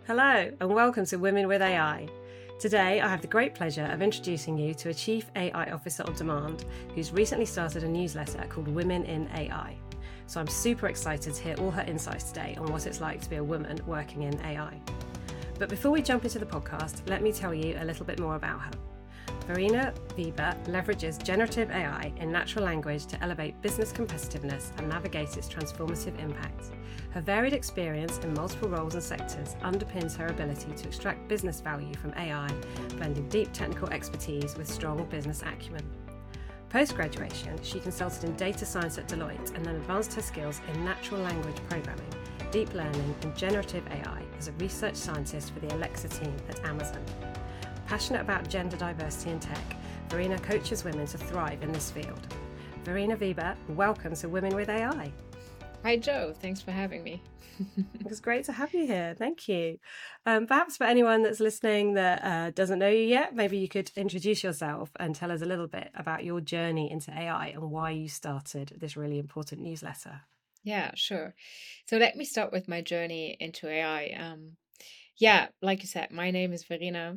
Hello, and welcome to Women with AI. Today, I have the great pleasure of introducing you to a Chief AI Officer on Demand who's recently started a newsletter called Women in AI. So I'm super excited to hear all her insights today on what it's like to be a woman working in AI. But before we jump into the podcast, let me tell you a little bit more about her. Verena Weber leverages generative AI in natural language to elevate business competitiveness and navigate its transformative impact. Her varied experience in multiple roles and sectors underpins her ability to extract business value from AI, blending deep technical expertise with strong business acumen. Post-graduation, she consulted in data science at Deloitte and then advanced her skills in natural language programming, deep learning and generative AI as a research scientist for the Alexa team at Amazon. Passionate about gender diversity in tech, Verena coaches women to thrive in this field. Verena Weber, welcome to Women with AI. Hi, Joe. Thanks for having me. It's great to have you here. Thank you. Perhaps for anyone that's listening that doesn't know you yet, maybe you could introduce yourself and tell us a little bit about your journey into AI and why you started this really important newsletter. Yeah, sure. So let me start with my journey into AI. Like you said, my name is Verena.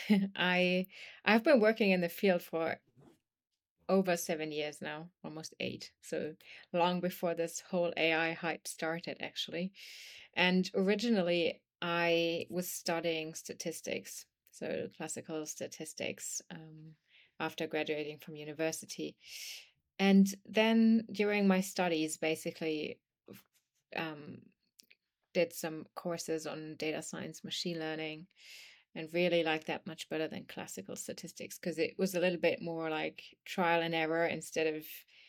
I've been working in the field for over 7 years now, almost 8. So long before this whole AI hype started, actually. And originally, I was studying statistics, so classical statistics, after graduating from university. And then during my studies, basically, um, did some courses on data science, machine learning, and really like that much better than classical statistics because it was a little bit more like trial and error instead of,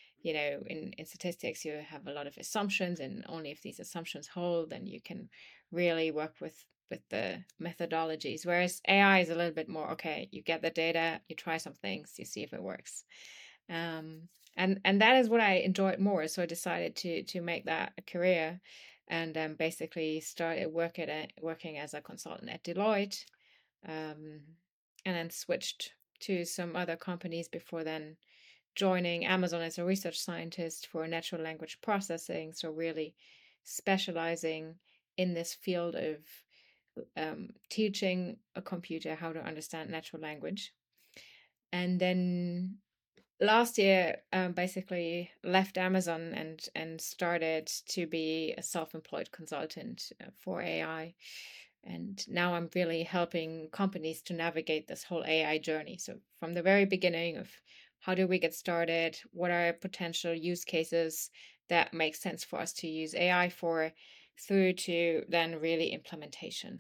in statistics, you have a lot of assumptions, and only if these assumptions hold, then you can really work with the methodologies. Whereas AI is a little bit more, okay, you get the data, you try some things, you see if it works. And that is what I enjoyed more. So I decided to make that a career, and basically started working as a consultant at Deloitte, um, and then switched to some other companies before then joining Amazon as a research scientist for natural language processing. So really specializing in this field of teaching a computer how to understand natural language. And then last year, basically left Amazon and started to be a self-employed consultant for AI. And now I'm really helping companies to navigate this whole AI journey. So from the very beginning of how do we get started, what are potential use cases that make sense for us to use AI for, through to then really implementation.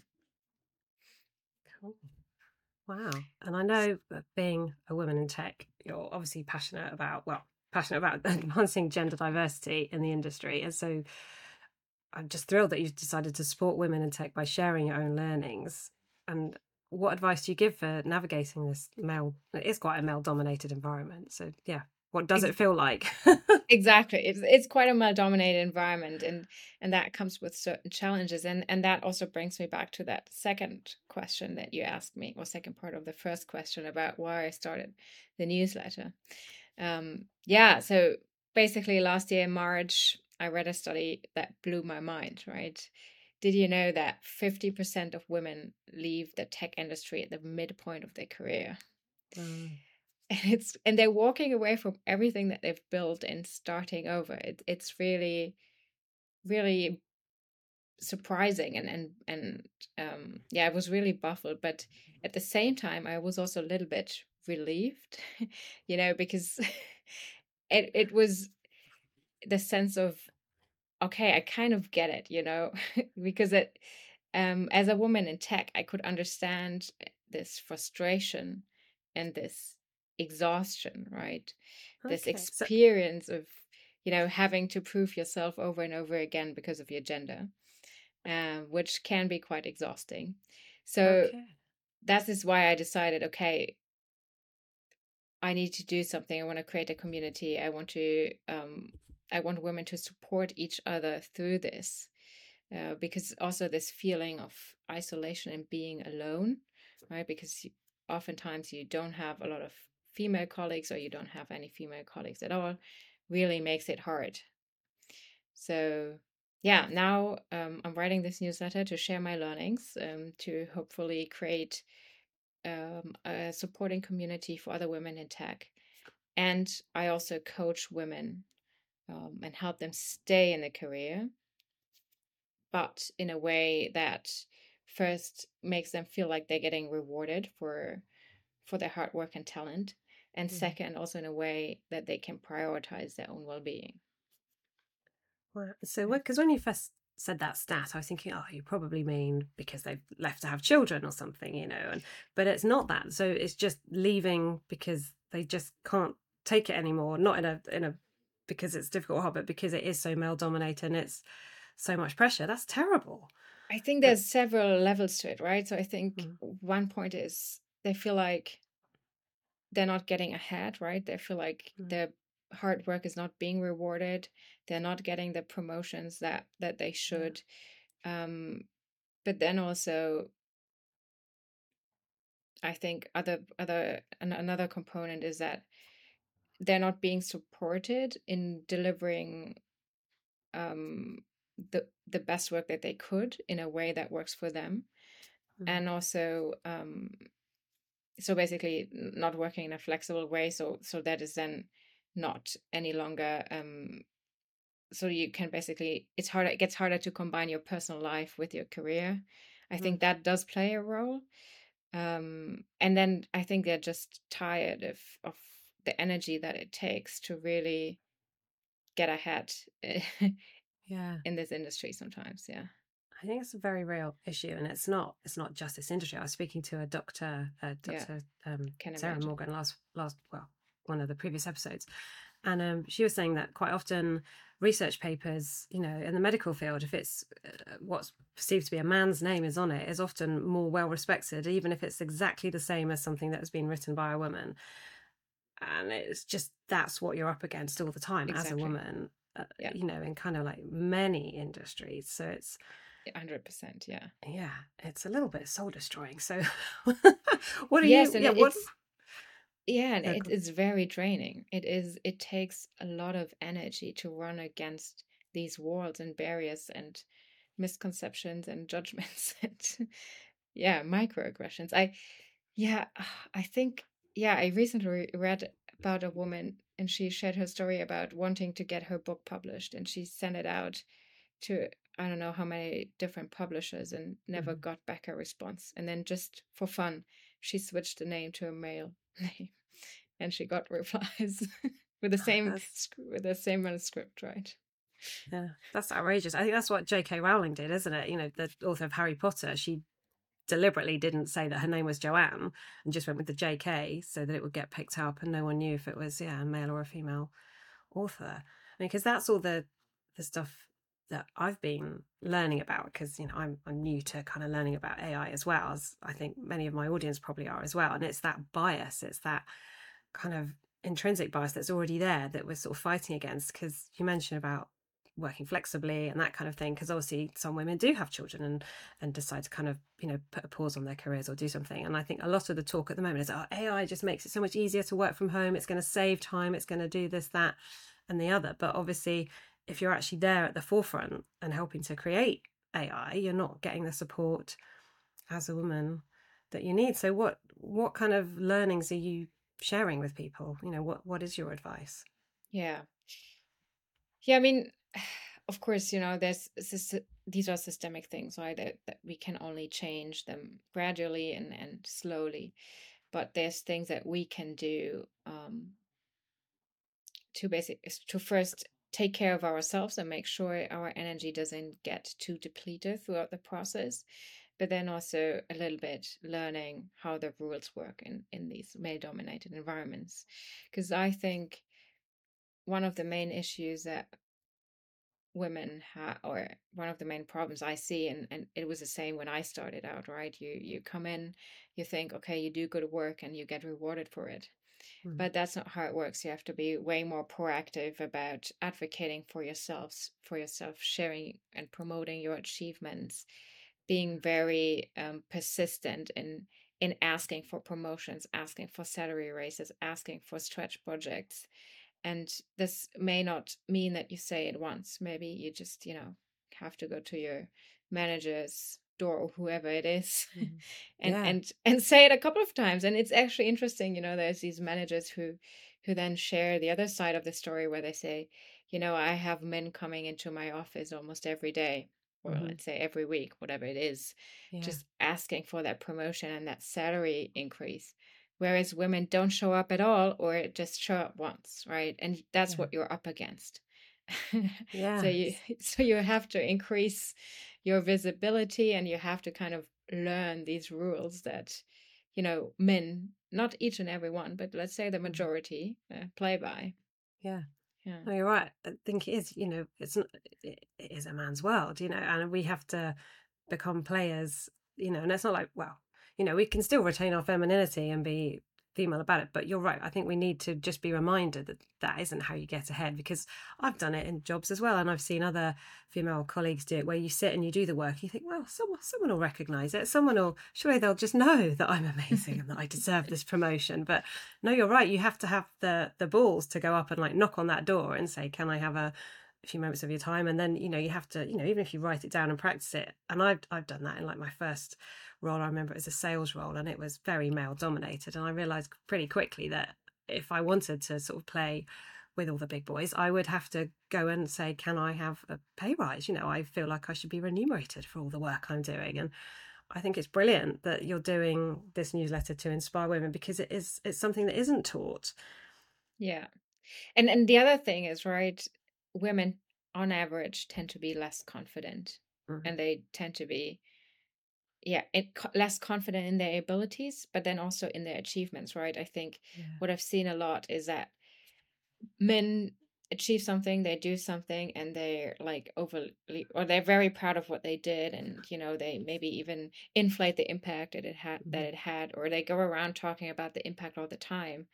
Cool. Wow. And I know that being a woman in tech, you're obviously passionate about advancing gender diversity in the industry. And so I'm just thrilled that you've decided to support women in tech by sharing your own learnings. And what advice do you give for navigating this it is quite a male dominated environment. So yeah, what does it feel like? Exactly. It's quite a male-dominated environment, and that comes with certain challenges. And that also brings me back to that second question that you asked me, or second part of the first question about why I started the newsletter. So basically last year in March, I read a study that blew my mind, right? Did you know that 50% of women leave the tech industry at the midpoint of their career? Mm. And they're walking away from everything that they've built and starting over. It's really, really surprising, and I was really baffled, but at the same time I was also a little bit relieved, because it was the sense of, okay, I kind of get it, because as a woman in tech, I could understand this frustration and this exhaustion, right? This Okay. So experience of, having to prove yourself over and over again because of your gender, which can be quite exhausting. So okay. that is why I decided, okay, I need to do something. I want to create a community. I want women to support each other through this, because also this feeling of isolation and being alone, right? Because oftentimes you don't have a lot of female colleagues, or you don't have any female colleagues at all, really makes it hard. So yeah, now I'm writing this newsletter to share my learnings, to hopefully create a supporting community for other women in tech. And I also coach women and help them stay in a career, but in a way that first makes them feel like they're getting rewarded for their hard work and talent, and Mhm. second, also in a way that they can prioritize their own well-being. Wow. So, because when you first said that stat, I was thinking, oh, you probably mean because they've left to have children or something, but it's not that. So it's just leaving because they just can't take it anymore. Not in a because it's difficult, but because it is so male dominated and it's so much pressure. That's terrible. I think But there's several levels to it, right? So I think mm, one point is they feel like they're not getting ahead, right? They feel like mm, their hard work is not being rewarded. They're not getting the promotions that they yeah, should. Um, but then also, I think another component is that they're not being supported in delivering um, the best work that they could in a way that works for them, mm, and also so basically not working in a flexible way. So that is then not any longer so you can basically it gets harder to combine your personal life with your career. I mm. think that does play a role. And then I think they're just tired of the energy that it takes to really get ahead Yeah. in this industry sometimes. Yeah. I think it's a very real issue, and it's not just this industry. I was speaking to a doctor, Yeah. Dr. Can Sarah imagine. Morgan last well, one of the previous episodes, and she was saying that quite often research papers, in the medical field, if it's what's perceived to be a man's name is on it, is often more well respected, even if it's exactly the same as something that has been written by a woman. And it's just that's what you're up against all the time as a Exactly. woman, Yeah. in kind of like many industries. So it's 100%. Yeah. yeah, it's a little bit soul destroying. So, what are Yes, you? and Yeah, what? it's yeah, and Yeah, go it's very draining. It takes a lot of energy to run against these walls and barriers and misconceptions and judgments and yeah, microaggressions. Yeah, I think yeah, I recently read about a woman and she shared her story about wanting to get her book published and she sent it out to I don't know how many different publishers and never Mhm. got back a response. And then just for fun, she switched the name to a male name and she got replies with the same That's with the same manuscript, right? yeah, that's outrageous. I think that's what J.K. Rowling did, isn't it? The author of Harry Potter. She deliberately didn't say that her name was Joanne and just went with the J.K. so that it would get picked up, and no one knew if it was a male or a female author. I mean, because that's all the stuff that I've been learning about. Because I'm new to kind of learning about AI as well, as I think many of my audience probably are as well. And it's that bias, it's that kind of intrinsic bias that's already there that we're sort of fighting against. Because you mentioned about working flexibly and that kind of thing, because obviously some women do have children and decide to kind of put a pause on their careers or do something. And I think a lot of the talk at the moment is, oh, AI just makes it so much easier to work from home, it's going to save time, it's going to do this, that, and the other. But obviously if you're actually there at the forefront and helping to create AI, you're not getting the support as a woman that you need. So what kind of learnings are you sharing with people? What is your advice? Yeah. Yeah, I mean, of course, these are systemic things, right? That we can only change them gradually and slowly. But there's things that we can do to first take care of ourselves and make sure our energy doesn't get too depleted throughout the process. But then also a little bit learning how the rules work in these male-dominated environments. Because I think one of the main issues that women have, or one of the main problems I see, and it was the same when I started out, right? You come in, you think, okay, you do good work and you get rewarded for it. Mm. But that's not how it works. You have to be way more proactive about advocating for yourself, sharing and promoting your achievements, being very persistent in asking for promotions, asking for salary raises, asking for stretch projects. And this may not mean that you say it once. Maybe you just, have to go to your manager's door or whoever it is Mhm. and Yeah. and say it a couple of times. And it's actually interesting, there's these managers who then share the other side of the story where they say, I have men coming into my office almost every day, or Hmm. let's say every week, whatever it is, Yeah. just asking for that promotion and that salary increase. Whereas women don't show up at all or just show up once, right? And that's Yeah. what you're up against. So Yeah. you have to increase your visibility, and you have to kind of learn these rules that, men, not each and every one, but let's say the Mhm. majority, play by. Yeah. Yeah. No, you're right. I think it is, it's not, it is a man's world, and we have to become players, and it's not like, well, we can still retain our femininity and be female about it. But you're right. I think we need to just be reminded that that isn't how you get ahead, because I've done it in jobs as well. And I've seen other female colleagues do it, where you sit and you do the work. You think, well, someone will recognize it. Surely they'll just know that I'm amazing and that I deserve this promotion. But no, you're right. You have to have the balls to go up and like knock on that door and say, can I have a few moments of your time? And then you have to, even if you write it down and practice it. And I've done that in like my first role. I remember it was a sales role, and it was very male dominated, and I realized pretty quickly that if I wanted to sort of play with all the big boys, I would have to go and say, can I have a pay rise? I feel like I should be remunerated for all the work I'm doing. And I think it's brilliant that you're doing this newsletter to inspire women, because it's something that isn't taught. Yeah. And the other thing is, right, women on average tend to be less confident, Mm-hmm. and they tend to be, less confident in their abilities, but then also in their achievements, right? I think Yeah. what I've seen a lot is that men achieve something, they do something, and they're like overly, or they're very proud of what they did, and they maybe even inflate the impact Mm-hmm. that it had, or they go around talking about the impact all the time,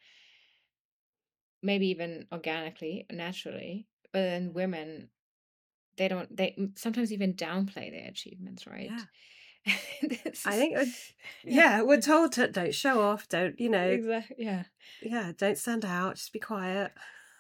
maybe even organically, naturally. But then women, they sometimes even downplay their achievements, right? Yeah. This I is, think, yeah, yeah, we're told to don't show off, don't, exactly, yeah. yeah, don't stand out, just be quiet.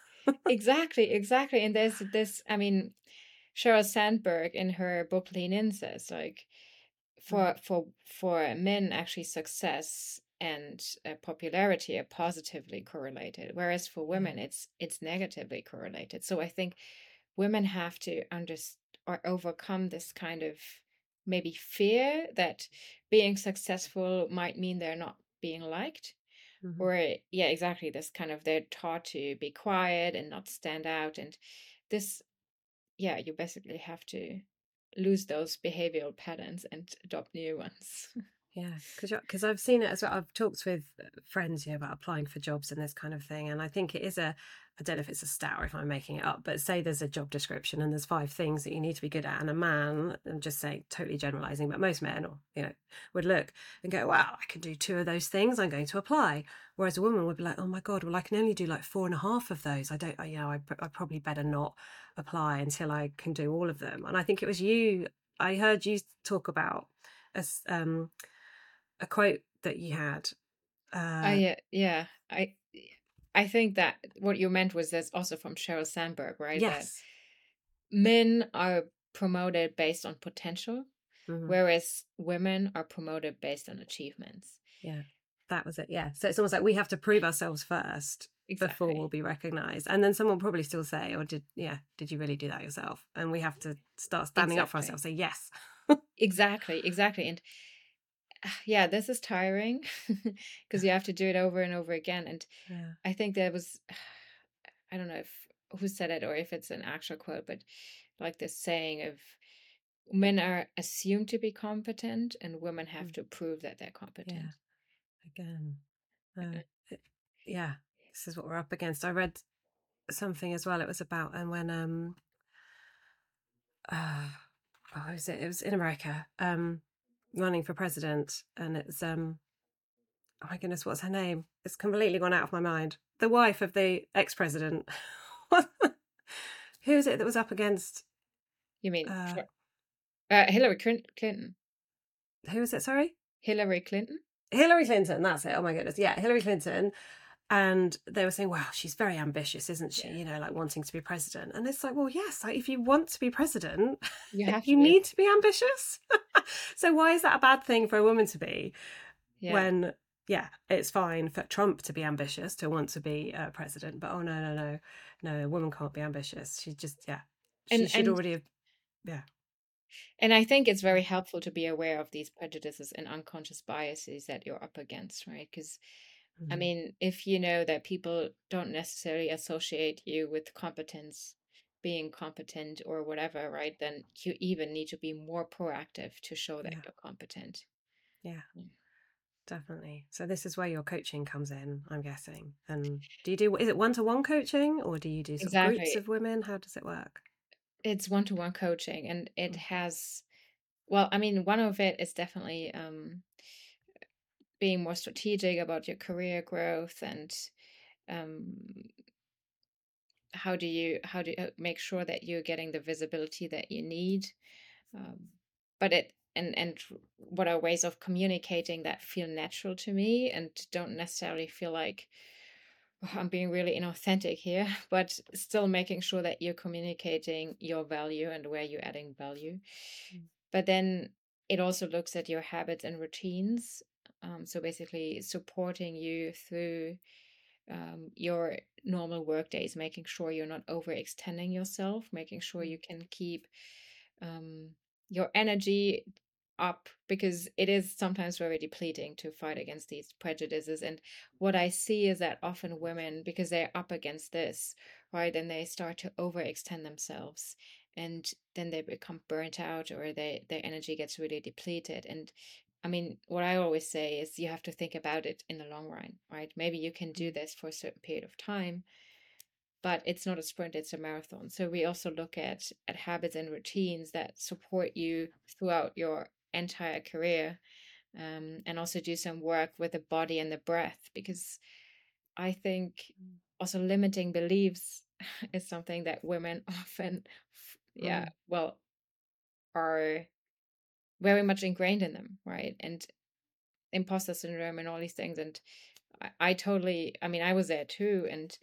Exactly. And there's this, I mean, Sheryl Sandberg in her book Lean In says, like, Mm. for men, actually success and popularity are positively correlated, whereas for Yeah. women it's negatively correlated. So I think women have to understand or overcome this kind of maybe fear that being successful might mean they're not being liked, Hmm. or yeah, exactly, this kind of, they're taught to be quiet and not stand out. And this, yeah, you basically have to lose those behavioral patterns and adopt new ones. Yeah, because I've seen it as well. I've talked with friends, about applying for jobs and this kind of thing, and I think it is I don't know if it's a stat or if I'm making it up, but say there's a job description and there's 5 things that you need to be good at, and a man, I'm just saying, totally generalizing, but most men, or would look and go, "Wow, I can do 2 of those things. I'm going to apply." Whereas a woman would be like, "Oh my God, well, I can only do like 4.5 of those. I don't, I probably better not apply until I can do all of them." And I think it was you. I heard you talk about as a quote that you had. Yeah. I think that what you meant was, that's also from Sheryl Sandberg, right? That Yes. men are promoted based on potential, Hmm. whereas women are promoted based on achievements. Yeah, that was it. Yeah. So it's almost like we have to prove ourselves first before we'll Exactly. be recognized. And then someone will probably still say, or did you really do that yourself? And we have to start standing up for Exactly. ourselves, say yes. Exactly. And yeah, this is tiring because you have to do it over and over again. And Yeah. I think there was, I don't know if who said it or if it's an actual quote, but like this saying of, men are assumed to be competent and women have Mm. to prove that they're Yeah. competent. Again. It- yeah. This is what we're up against. I read something as well. It was about, and when what was it? It was in America, running for president, and it's oh my goodness, what's her name? It's completely gone out of my mind. The wife of the ex-president. Who is it that was up against? You mean Uh, Hillary Clinton? who was it? Sorry, Hillary Clinton? Hillary Clinton. That's it. Oh my goodness, yeah, Hillary Clinton. And they were saying, wow, she's very ambitious, isn't she? Yeah. You know, like wanting to be president. And it's like, well, yes, like if you want to be president, You have to you be. need to be ambitious. So why is that a bad thing for a woman to be Yeah. when, yeah, it's fine for Trump to be ambitious, to want to be president, but oh, no, a woman can't be ambitious. She just, yeah, she And should and already have, yeah. and I think it's very helpful to be aware of these prejudices and unconscious biases that you're up against, right? Because I Mhm. mean, if you know that people don't necessarily associate you with competence, being competent or whatever, right? Then you even need to be more proactive to show that Yeah, you're competent. yeah, Mm. definitely. So this is where your coaching comes in, I'm guessing. And is it one-to-one coaching, or do you do sort of groups Exactly. of women? How does it work? It's one-to-one coaching, and it Mhm. has, well, I mean, one of it is definitely being more strategic about your career growth and um, how do you make sure that you're getting the visibility that you need. Um, but it and what are ways of communicating that feel natural to me and don't necessarily feel like, "Oh, I'm being really inauthentic here," but still making sure that you're communicating your value and where you're adding value. Mm. But then it also looks at your habits and routines. So basically supporting you through your normal work days, making sure you're not overextending yourself, making sure Mm. you can keep um, your energy up, because it is sometimes very depleting to fight against these prejudices. And what I see is that often women, because they're up against this, right, and they start to overextend themselves, and then they become burnt out, or their energy gets really depleted. And I mean, what I always say is you have to think about it in the long run, right? Maybe you can do Mm. this for a certain period of time, but it's not a sprint, it's a marathon. So we also look at habits and routines that support you throughout your entire career, and also do some work with the body and the breath, because I think also limiting beliefs is something that women often, yeah, Mm. well, are very much ingrained in them, right? And imposter syndrome and all these things. And I totally, I mean, I was there too. And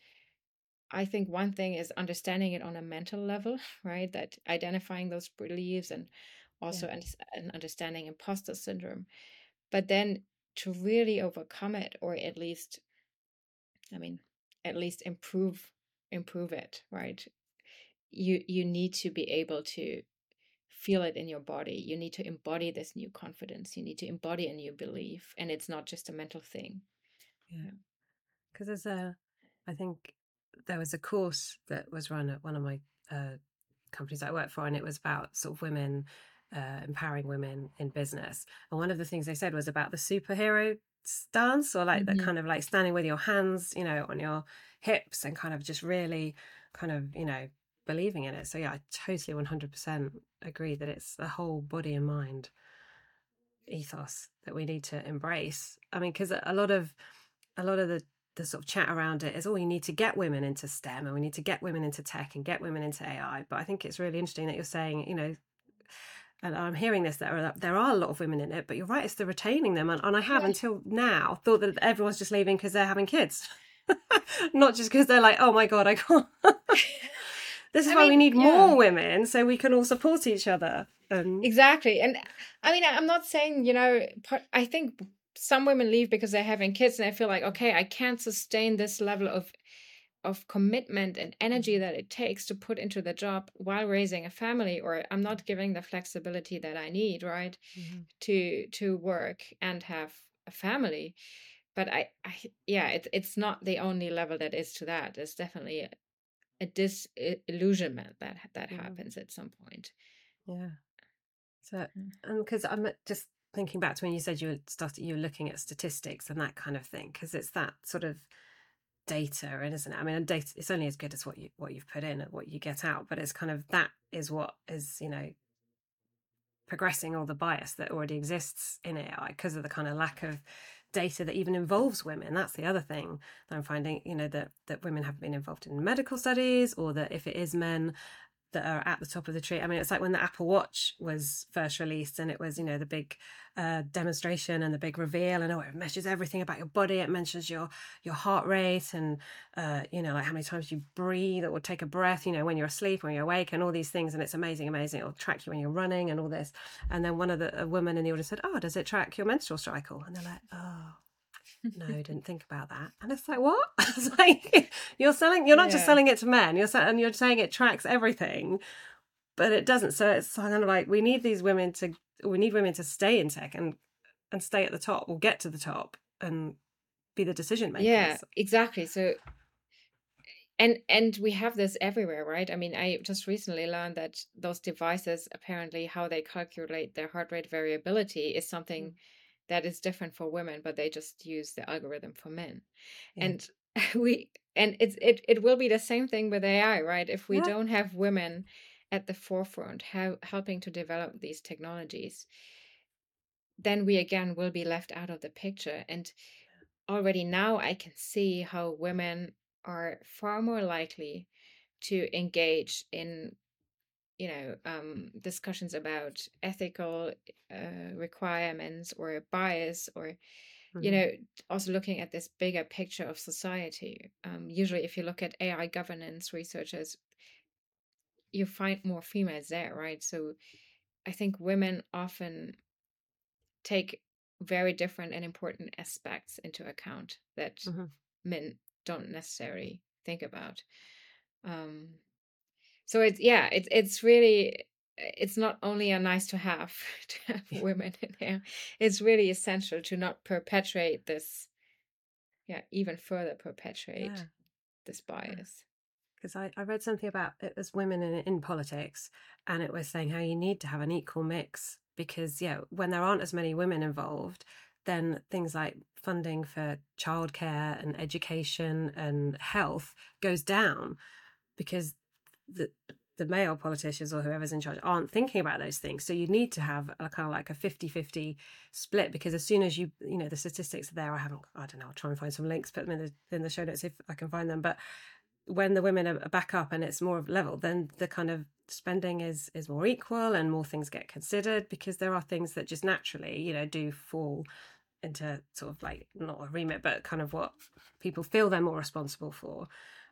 I think one thing is understanding it on a mental level, right? That identifying those beliefs and Yeah. also and understanding imposter syndrome. But then to really overcome it, or at least, I mean, at least improve it, right? You need to be able to feel it in your body. You need to embody this new confidence. You need to embody a new belief, and it's not just a mental thing. Yeah. Yeah. Because I think there was a course that was run at one of my companies I work for, and it was about sort of women, empowering women in business. And one of the things they said was about the superhero stance, or like that Hmm. kind of like standing with your hands, on your hips, and kind of just really kind of, believing in it. So yeah, I totally 100% agree that it's the whole body and mind ethos that we need to embrace. I mean, because a lot of the sort of chat around it is, oh, you need to get women into STEM, and we need to get women into tech and get women into AI. But I think it's really interesting that you're saying, and I'm hearing this, there are a lot of women in it, but you're right, it's the retaining them. And I have Yeah. until now thought that everyone's just leaving because they're having kids, not just because they're like, oh my God, I can't. This is I why we mean, need yeah. more women, so we can all support each other. And Exactly. And I mean, I'm not saying, I think some women leave because they're having kids and I feel like, okay, I can't sustain this level of commitment and energy that it takes to put into the job while raising a family, or I'm not giving the flexibility that I need, right? Mhm. To work and have a family. But I yeah, it's not the only level that is to that. There's definitely a disillusionment that Mhm. happens at some point. Yeah. So, and because I'm just thinking back to when you said you were looking at statistics and that kind of thing, because it's that sort of data, and isn't it? I mean, and data, it's only as good as what you've put in and what you get out, but it's kind of that is what is progressing all the bias that already exists in AI because of the kind of lack of data that even involves women. That's the other thing that I'm finding, that women haven't been involved in medical studies, or that if it is men, that are at the top of the tree. I mean, it's like when the Apple Watch was first released, and it was, you know, the big demonstration and the big reveal, and it measures everything about your body. It mentions your heart rate, and you know, like how many times you breathe, or take a breath, you know, when you're asleep, when you're awake, and all these things. And it's amazing. It'll track you when you're running and all this. And then a woman in the audience said, "Oh, does it track your menstrual cycle?" And they're like, "Oh, no, didn't think about that." And it's like, what? It's like, you're not just Yeah. selling it to men, you're saying it tracks everything, but it doesn't. So it's kind of like, we need women to stay in tech and stay at the top, or get to the top and be the decision Yeah, makers. exactly. So and we have this everywhere, right? I mean, I just recently learned that those devices, apparently how they calculate their heart rate variability is something that is different for women, but they just use the algorithm for men. Yeah. And it will be the same thing with AI, right? If we Yeah. don't have women at the forefront helping to develop these technologies, then we again will be left out of the picture. And already now I can see how women are far more likely to engage in, discussions about ethical requirements or bias, or Mhm. also looking at this bigger picture of society. Usually, if you look at AI governance researchers, you find more females there, right? So I think women often take very different and important aspects into account that Mhm. men don't necessarily think about. Um, so it's really, it's not only a nice to have to have Yeah. women in there. It's really essential to not perpetuate this, even further perpetuate Yeah. this bias. Because I read something about it was women in politics, and it was saying how you need to have an equal mix, because when there aren't as many women involved, then things like funding for childcare and education and health goes down, because the male politicians or whoever's in charge aren't thinking about those things. So you need to have a kind of like a 50-50 split, because as soon as the statistics are there, I don't know, I'll try and find some links, put them in the show notes if I can find them. But when the women are back up and it's more of level, then the kind of spending is more equal, and more things get considered, because there are things that just naturally, do fall into sort of like, not a remit, but kind of what people feel they're more responsible for.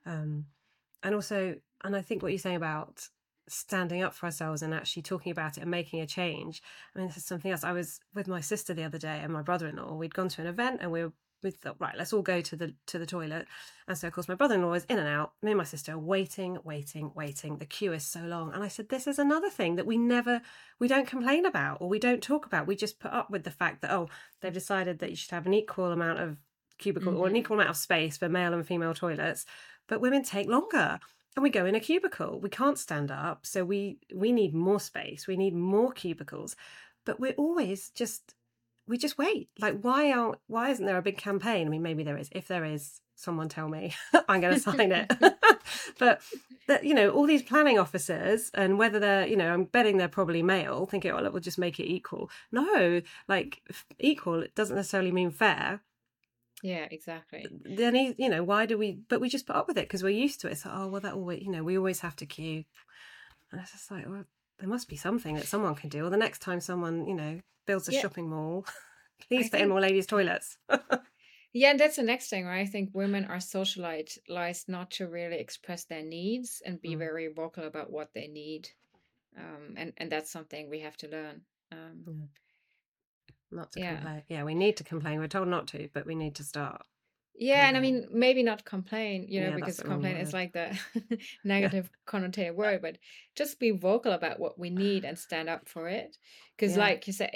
And also, and I think what you're saying about standing up for ourselves and actually talking about it and making a change. I mean, this is something else. I was with my sister the other day and my brother-in-law. We'd gone to an event, and we thought, right, let's all go to the toilet. And so, of course, my brother-in-law is in and out. Me and my sister are waiting. The queue is so long. And I said, this is another thing that we don't complain about, or we don't talk about. We just put up with the fact that, oh, they've decided that you should have an equal amount of cubicle, or an Mm-hmm. equal amount of space for male and female toilets, but women take longer. And we go in a cubicle. We can't stand up, so we need more space. We need more cubicles, but we're always we just wait. Like, why isn't there a big campaign? I mean, maybe there is. If there is, someone tell me. I'm going to sign it. But that, all these planning officers, and whether they're, I'm betting they're probably male, thinking, oh, look, we'll just make it equal. No, like, equal, it doesn't necessarily mean fair. Yeah, exactly. Then why do we? But we just put up with it because we're used to it. So, oh well, that always, we always have to queue, and it's just like, well, there must be something that someone can do. Or the next time someone, builds a Yeah, shopping mall, I please put in think, more ladies' toilets. yeah, and that's the next thing, right? I think women are socialized not to really express their needs and be Mm, very vocal about what they need. And that's something we have to learn. yeah. Not to Yeah. complain. Yeah, we need to complain. We're told not to, but we need to start Yeah, and I complaining. mean, maybe not complain, Yeah, that's because the wrong complain is word. like the Yeah, negative connotated word, but just be vocal about what we need and stand up for it. Because, yeah, like you said,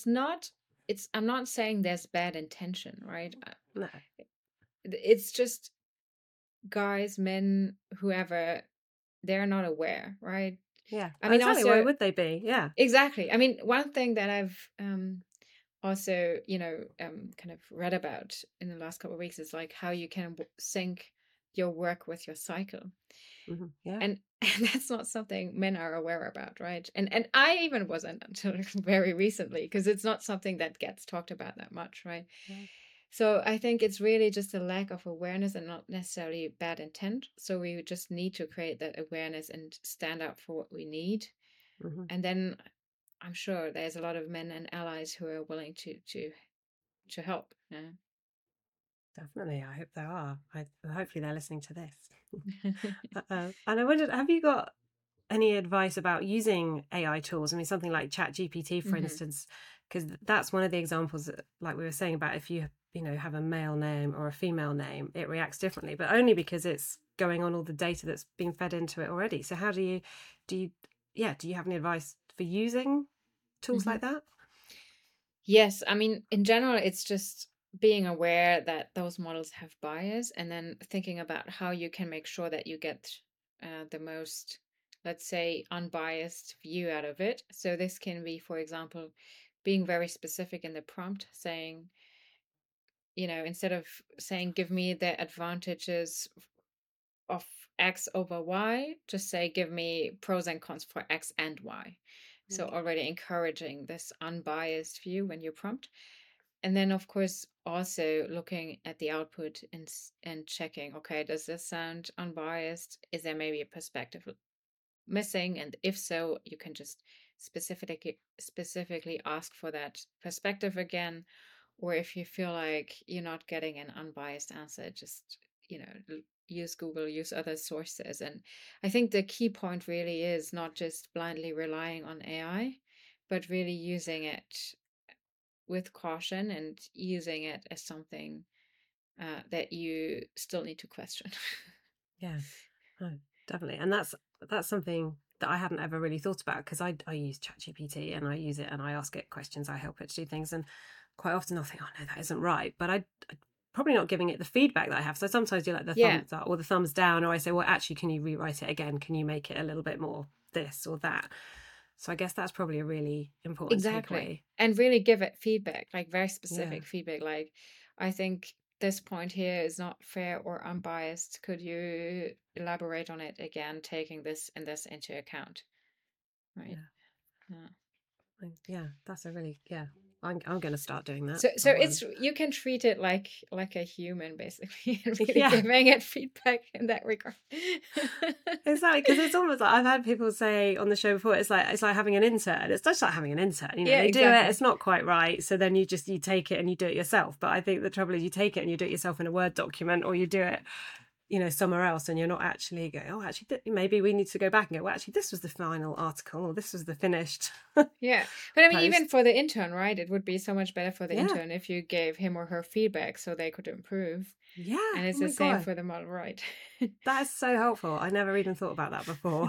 I'm not saying there's bad intention, right? no, It's just guys, men, whoever, they're not aware, right? yeah. I mean, Exactly. Why also, would they be? Yeah. exactly. I mean, one thing that I've also, kind of read about in the last couple of weeks is like how you can sync your work with your cycle. Yeah. And and that's not something men are aware about, right? And I even wasn't until very recently, because it's not something that gets talked about that much, right? Yeah. So I think it's really just a lack of awareness and not necessarily bad intent. So we just need to create that awareness and stand up for what we need. Hmm. And then I'm sure there's a lot of men and allies who are willing to help. Yeah. Definitely. I hope they are. Hopefully they're listening to this. And I wondered, have you got any advice about using AI tools? I mean, something like ChatGPT, for Hmm. instance, because that's one of the examples that, like we were saying about if you know, have a male name or a female name, it reacts differently, but only because it's going on all the data that's being fed into it already. So how do you, yeah, do you have any advice for using tools Hmm. like that? Yes, I mean, in general, it's just being aware that those models have bias and then thinking about how you can make sure that you get the most, let's say, unbiased view out of it. So this can be, for example, being very specific in the prompt, saying, instead of saying, give me the advantages of X over Y, just say, give me pros and cons for X and Y. So already encouraging this unbiased view when you prompt. And then, of course, also looking at the output and checking, okay, does this sound unbiased? Is there maybe a perspective missing? And if so, you can just specifically ask for that perspective again. Or if you feel like you're not getting an unbiased answer, just use Google, use other sources. And I think the key point really is not just blindly relying on AI, but really using it with caution and using it as something that you still need to question. Yeah, no, definitely. And that's something that I hadn't ever really thought about, because I use ChatGPT and I use it and I ask it questions, I help it to do things, and quite often I'll think, oh no, that isn't right, but I probably not giving it the feedback that I have. So sometimes do like the Yeah, thumbs up or the thumbs down, or I say, well, actually, can you rewrite it again? Can you make it a little bit more this or that? So I guess that's probably a really important exactly. takeaway. And really give it feedback, like very Yeah. specific feedback. Like, I think this point here is not fair or unbiased. Could you elaborate on it again, taking this and this into account? Right. Yeah. Yeah. Yeah, that's a really, yeah. I'm going to start doing that. So it's you can treat it like a human basically, and really Yeah. giving it feedback in that regard. Exactly, because it's almost like I've had people say on the show before, it's like having an intern. It's just like having an intern. You know, Yeah, they do it, exactly. it's not quite right, so then you take it and you do it yourself. But I think the trouble is you take it and you do it yourself in a Word document, or you do it, you know, somewhere else, and you're not actually going, oh, actually, maybe we need to go back and go, well, actually, this was the final article, or this was the finished Yeah. But I mean, even post. for the intern, right? It would be so much better for the Yeah, intern if you gave him or her feedback so they could improve. yeah. And it's Oh the my same god, for the model, right? that is so helpful. I never even thought about that before.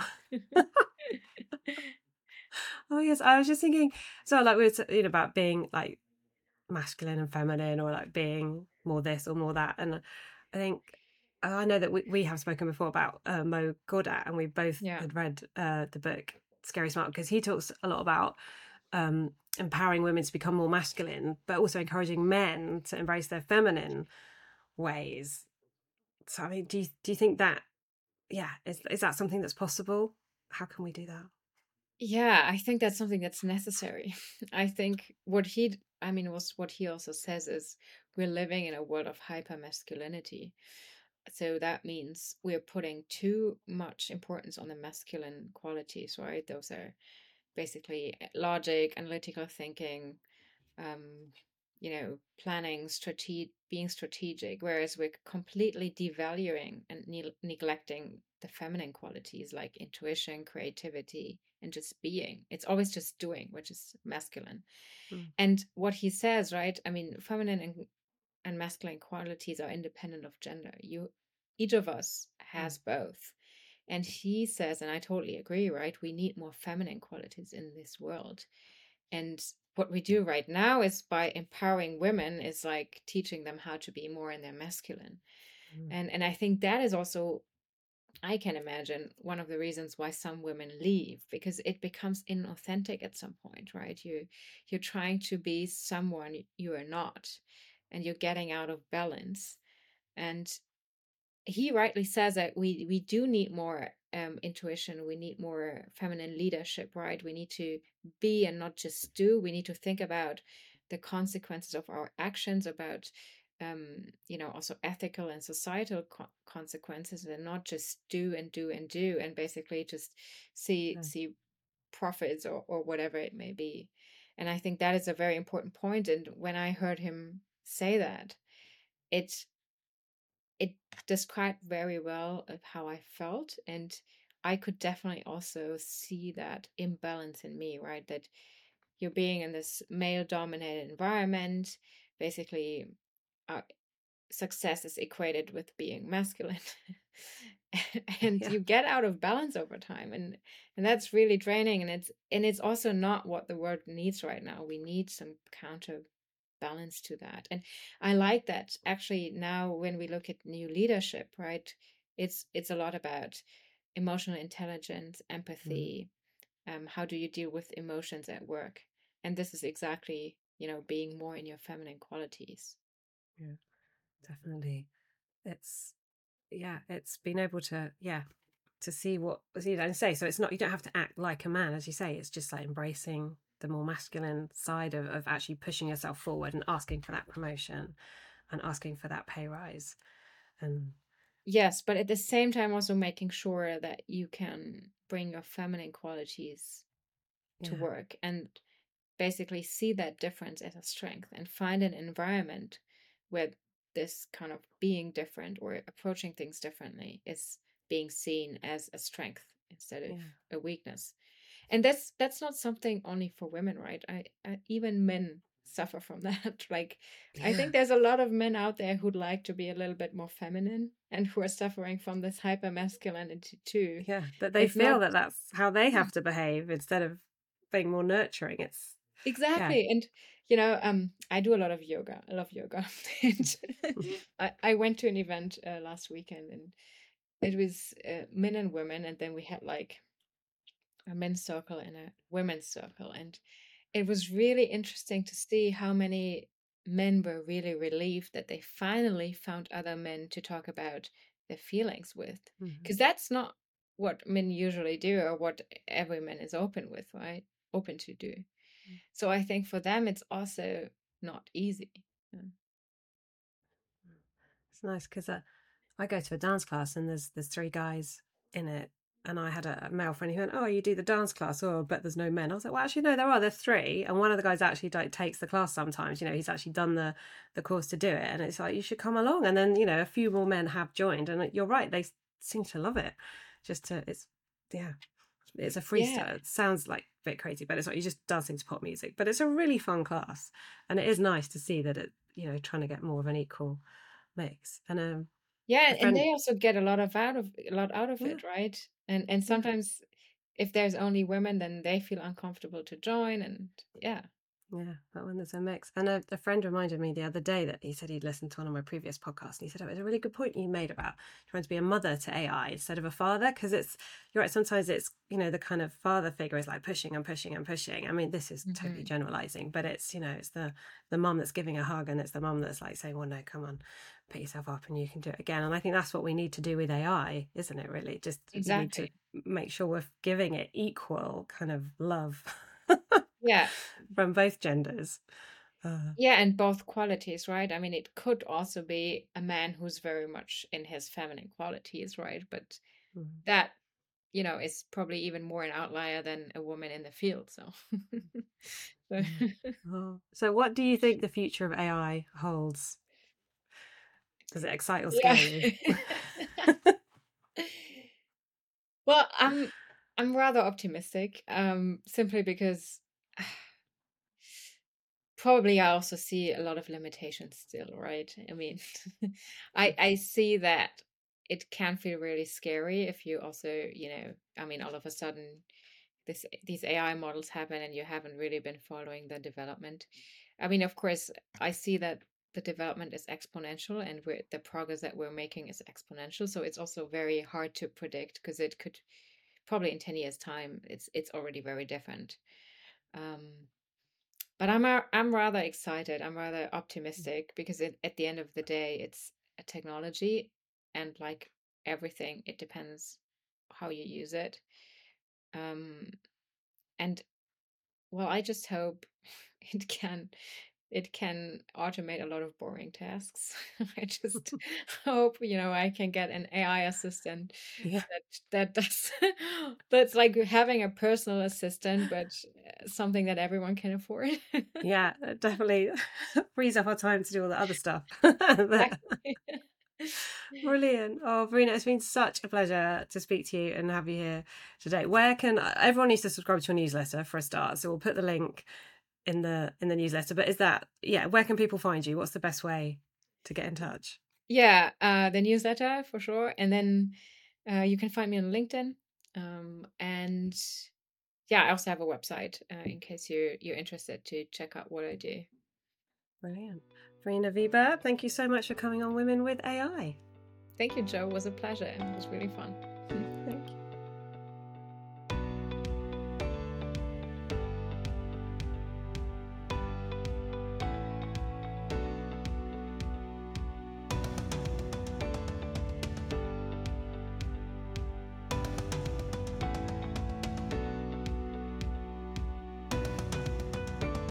Oh yes, I was just thinking. So like we were, about being like masculine and feminine, or like being more this or more that, and I think I know that we have spoken before about Mo Gawdat, and we both Yeah. had read the book Scary Smart, because he talks a lot about empowering women to become more masculine, but also encouraging men to embrace their feminine ways. So I mean, do you think that, yeah, is that something that's possible? How can we do that? Yeah, I think that's something that's necessary. I think what he also says is we're living in a world of hyper masculinity. So that means we're putting too much importance on the masculine qualities, right? Those are basically logic, analytical thinking, um, planning, being strategic, whereas we're completely devaluing and neglecting the feminine qualities like intuition, creativity, and just being. It's always just doing, which is masculine. Mm. And what he says, right? I mean, feminine and masculine qualities are independent of gender. Each of us Mm. has both. And he says, and I totally agree, right? We need more feminine qualities in this world. And what we do right now is by empowering women is like teaching them how to be more in their masculine. Mm. And I think that is also, I can imagine, one of the reasons why some women leave, because it becomes inauthentic at some point, right? You're trying to be someone you are not, and you're getting out of balance. And he rightly says that we do need more intuition. We need more feminine leadership, right? We need to be and not just do. We need to think about the consequences of our actions, about also ethical and societal consequences, and not just do and do and do, and basically just see No. see profits or whatever it may be. And I think that is a very important point. And when I heard him say that, it it described very well of how I felt. And I could definitely also see that imbalance in me, right? That you're being in this male dominated environment, basically, uh, success is equated with being masculine. And Yeah. you get out of balance over time, and that's really draining, and it's also not what the world needs right now. We need some counterbalance to that. And I like that actually now when we look at new leadership, right? It's a lot about emotional intelligence, Mm. empathy, how do you deal with emotions at work? And this is exactly, being more in your feminine qualities. Yeah, definitely. It's it's being able to to see what and say. So it's not, you don't have to act like a man, as you say. It's just like embracing the more masculine side of actually pushing yourself forward and asking for that promotion and asking for that pay rise. And Yes, but at the same time, also making sure that you can bring your feminine qualities to yeah, work and basically see that difference as a strength and find an environment where this kind of being different or approaching things differently is being seen as a strength instead of yeah, a weakness. And that's not something only for women, right? I even men suffer from that. Like, I yeah, think there's a lot of men out there who'd like to be a little bit more feminine and who are suffering from this hyper masculinity too. yeah, that they It's feel not. that that's how they Yeah, have to behave instead of being more nurturing. It's yeah. exactly. And I do a lot of yoga. I love yoga. And I went to an event last weekend, and it was men and women, and then we had like a men's circle and a women's circle. And it was really interesting to see how many men were really relieved that they finally found other men to talk about their feelings with. Mhm. Because that's not what men usually do, or what every man is open with, right? Open to do. So I think for them, it's also not easy. Yeah. It's nice because I go to a dance class and there's three guys in it. And I had a male friend who went, "Oh, you do the dance class? Oh, I bet there's no men." I was like, "Well, actually, no, there are. There's three." And one of the guys actually like takes the class sometimes. He's actually done the course to do it. And it's like, you should come along. And then a few more men have joined. And you're right, they seem to love it. Yeah, it's a Yeah. freestyle. It sounds like a bit crazy, but it's like you're just dancing to pop music. But it's a really fun class, and it is nice to see that trying to get more of an equal mix. And Yeah, a and friend, they also get a lot out of yeah, it, right? And yeah. sometimes if there's only women, then they feel uncomfortable to join, and yeah. Yeah, that one there's a mix. And a friend reminded me the other day that he said he'd listened to one of my previous podcasts. And he said, "Oh, it was a really good point you made about trying to be a mother to AI instead of a father." Because you're right, sometimes it's, the kind of father figure is like pushing and pushing and pushing. I mean, this is totally Hmm. generalizing, but it's, it's the mum that's giving a hug and it's the mum that's like saying, "Well, no, come on, pick yourself up and you can do it again." And I think that's what we need to do with AI, isn't it, really? Just we need to Exactly. make sure we're giving it equal kind of love Yeah. from both genders. Uh, Yeah, and both qualities, right? I mean, it could also be a man who's very much in his feminine qualities, right? But mm, that, is probably even more an outlier than a woman in the field. So, so yeah. Oh. So, what do you think the future of AI holds? Does it excite or yeah. scare you? Well, I'm rather optimistic, simply because probably I also see a lot of limitations still, right? I mean, I see that it can feel really scary if you also, I mean, all of a sudden these AI models happen and you haven't really been following the development. I mean, of course, I see that the development is exponential, and the progress that we're making is exponential. So it's also very hard to predict, because it could probably in 10 years time it's already very different. Um, but I'm rather excited. I'm rather optimistic, because at the end of the day, it's a technology, and like everything, it depends how you use it. Um, and well, I just hope it can it can automate a lot of boring tasks. I just hope, I can get an AI assistant Yeah. that does that's like having a personal assistant, but something that everyone can afford. Yeah, it definitely frees up our time to do all the other stuff. Exactly. Brilliant. Oh, Verena, it's been such a pleasure to speak to you and have you here today. Where can everyone needs to subscribe to your newsletter for a start? So we'll put the link in the newsletter. But where can people find you? What's the best way to get in touch? Yeah, the newsletter for sure. And then you can find me on LinkedIn. And yeah, I also have a website in case you're interested to check out what I do. Brilliant. Verena Weber, thank you so much for coming on Women with AI. Thank you, Joe. It was a pleasure. It was really fun.